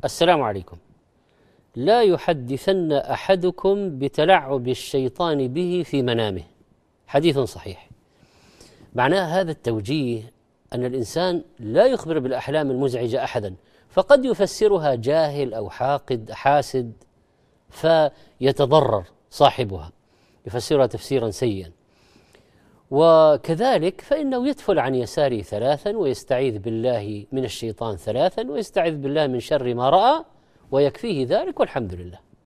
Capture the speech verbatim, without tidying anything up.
السلام عليكم. لا يحدثن أحدكم بتلعب الشيطان به في منامه، حديث صحيح. معناه هذا التوجيه أن الإنسان لا يخبر بالأحلام المزعجة أحدا، فقد يفسرها جاهل أو حاقد حاسد فيتضرر صاحبها، يفسرها تفسيرا سيئا. وكذلك فإنه يتفل عن يساره ثلاثا ويستعيذ بالله من الشيطان ثلاثا ويستعيذ بالله من شر ما رأى ويكفيه ذلك، والحمد لله.